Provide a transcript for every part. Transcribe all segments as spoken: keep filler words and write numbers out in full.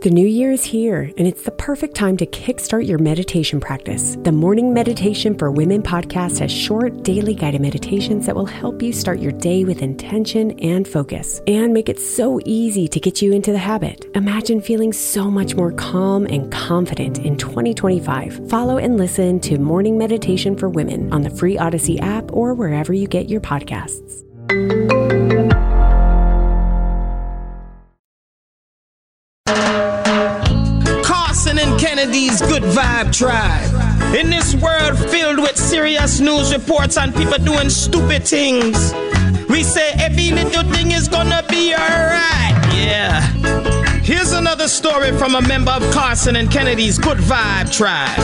The new year is here, and it's the perfect time to kickstart your meditation practice. The Morning Meditation for Women podcast has short, daily guided meditations that will help you start your day with intention and focus, and make it so easy to get you into the habit. Imagine feeling so much more calm and confident in twenty twenty-five. Follow and listen to Morning Meditation for Women on the free Odyssey app or wherever you get your podcasts. And Kennedy's Good Vibe Tribe. In this world filled with serious news reports and people doing stupid things, we say every little thing is gonna be alright. Yeah. Here's another story from a member of Carson and Kennedy's Good Vibe Tribe.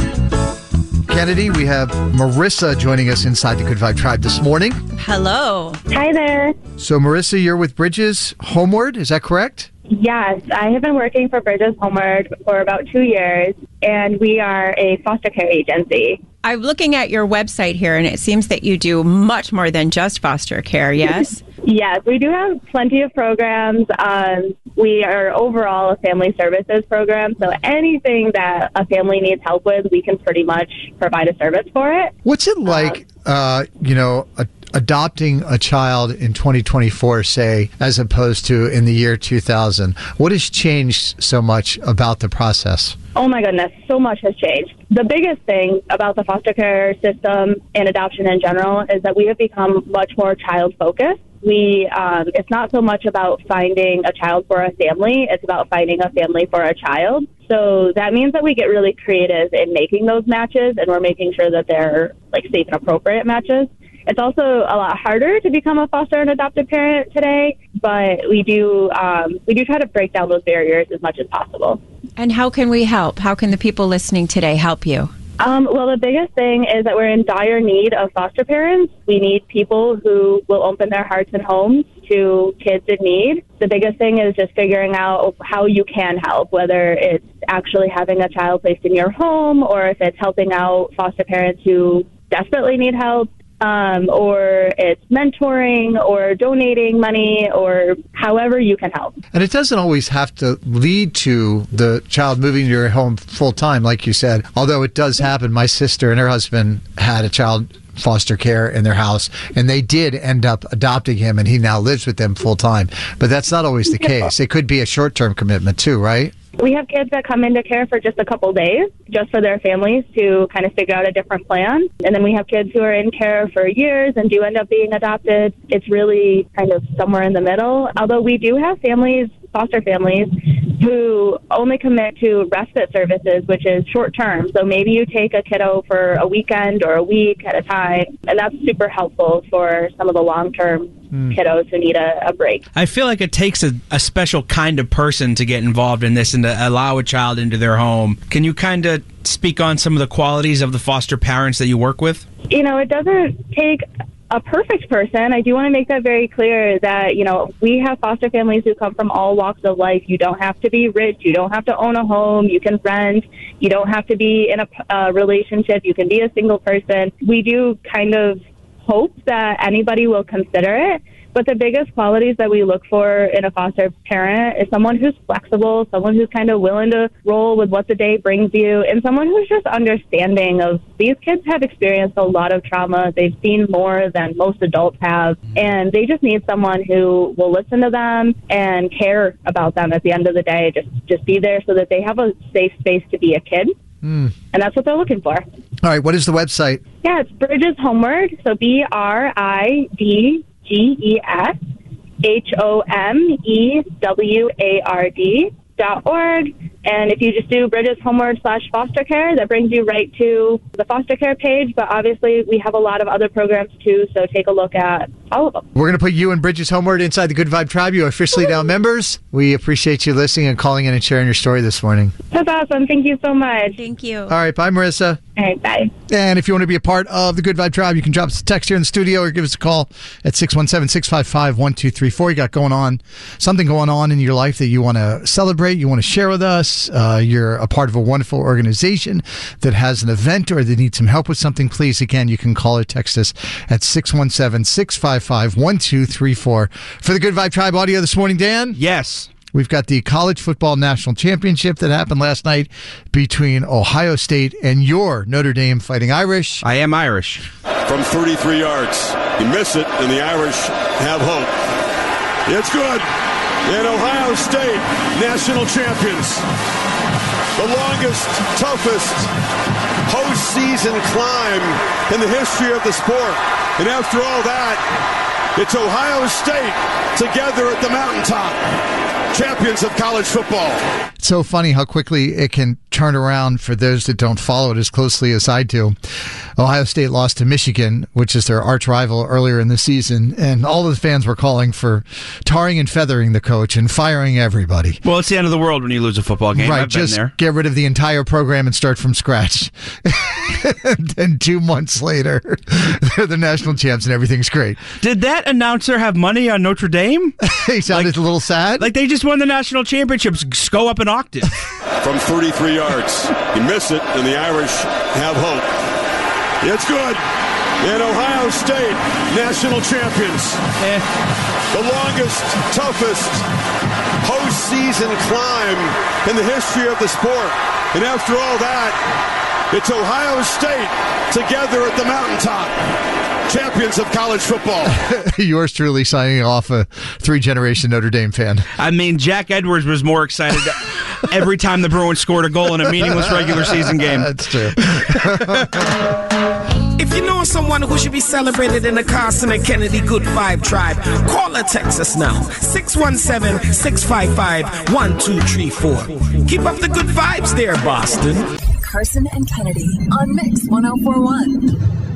Kennedy, we have Marissa joining us inside the Good Vibe Tribe this morning. Hello. Hi there. So, Marissa, you're with Bridges Homeward, is that correct? Yes, I have been working for Bridges Homeward for about two years, and we are a foster care agency. I'm looking at your website here, and it seems that you do much more than just foster care, yes? Yes, we do have plenty of programs. Um, we are overall a family services program, so anything that a family needs help with, we can pretty much provide a service for it. What's it like, um, uh, you know, a adopting a child in twenty twenty-four, say, as opposed to in the year two thousand? What has changed so much about the process? Oh my goodness, so much has changed. The biggest thing about the foster care system and adoption in general is that we have become much more child-focused. We, um, it's not so much about finding a child for a family, it's about finding a family for a child. So that means that we get really creative in making those matches, and we're making sure that they're like safe and appropriate matches. It's also a lot harder to become a foster and adoptive parent today, but we do um, we do try to break down those barriers as much as possible. And how can we help? How can the people listening today help you? Um, well, the biggest thing is that we're in dire need of foster parents. We need people who will open their hearts and homes to kids in need. The biggest thing is just figuring out how you can help, whether it's actually having a child placed in your home or if it's helping out foster parents who desperately need help. Um, or it's mentoring or donating money or however you can help. And it doesn't always have to lead to the child moving to your home full time, like you said, although it does happen. My sister and her husband had a child foster care in their house, and they did end up adopting him, and he now lives with them full time. But that's not always the case. It could be a short-term commitment too, right? We have kids that come into care for just a couple days, just for their families to kind of figure out a different plan. And then we have kids who are in care for years and do end up being adopted. It's really kind of somewhere in the middle. Although we do have families, foster families, who only commit to respite services, which is short term. So maybe you take a kiddo for a weekend or a week at a time, and that's super helpful for some of the long-term mm. kiddos who need a, a break. I feel like it takes a, a special kind of person to get involved in this and to allow a child into their home. Can you kind of speak on some of the qualities of the foster parents that you work with? You know, it doesn't take a perfect person. I do want to make that very clear that, you know, we have foster families who come from all walks of life. You don't have to be rich. You don't have to own a home. You can rent. You don't have to be in a uh, relationship. You can be a single person. We do kind of hope that anybody will consider it. But the biggest qualities that we look for in a foster parent is someone who's flexible, someone who's kind of willing to roll with what the day brings you, and someone who's just understanding of these kids have experienced a lot of trauma. They've seen more than most adults have, and they just need someone who will listen to them and care about them at the end of the day. Just, just be there so that they have a safe space to be a kid. Mm. And that's what they're looking for. All right, what is the website? Yeah, it's Bridges Homeward, so B R I D G E S H O M E W A R D dot org. And if you just do Bridges Homeward slash foster care, that brings you right to the foster care page. But obviously, we have a lot of other programs too, so take a look at all of them. We're going to put you and Bridges Homeward inside the Good Vibe Tribe. You are officially now members. We appreciate you listening and calling in and sharing your story this morning. That's awesome. Thank you so much. Thank you. All right. Bye, Marissa. All right. Bye. And if you want to be a part of the Good Vibe Tribe, you can drop us a text here in the studio or give us a call at six one seven, six five five, one two three four. You got going on, something going on in your life that you want to celebrate, you want to share with us. Uh, you're a part of a wonderful organization that has an event or they need some help with something. Please, again, you can call or text us at six one seven, six five five, one two three four. For the Good Vibe Tribe audio this morning, Dan? Yes. We've got the College Football National Championship that happened last night between Ohio State and your Notre Dame Fighting Irish. I am Irish. From thirty-three yards. You miss it, and the Irish have hope. It's good. And Ohio State, national champions. The longest, toughest postseason climb in the history of the sport. And after all that, it's Ohio State together at the mountaintop. Champions of college football. It's so funny how quickly it can turn around for those that don't follow it as closely as I do. Ohio State lost to Michigan, which is their arch rival, earlier in the season, and all of the fans were calling for tarring and feathering the coach and firing everybody. Well, it's the end of the world when you lose a football game. Right, I've been just there. Get rid of the entire program and start from scratch. And then two months later, they're the national champs and everything's great. Did that announcer have money on Notre Dame? He sounded Like- a little sad. Like they just won the national championships. Just go up an octave. From thirty-three yards. You miss it, and the Irish have hope. It's good. And Ohio State, national champions. Eh. The longest, toughest postseason climb in the history of the sport. And after all that, it's Ohio State together at the mountaintop. Champions of college football. Yours truly signing off, a three-generation Notre Dame fan. I mean, Jack Edwards was more excited every time the Bruins scored a goal in a meaningless regular season game. That's true. If you know someone who should be celebrated in the Carson and Kennedy Good Vibe Tribe, call or text us now. six one seven, six five five, one two three four. Keep up the good vibes there, Boston. Carson and Kennedy on Mix one oh four one.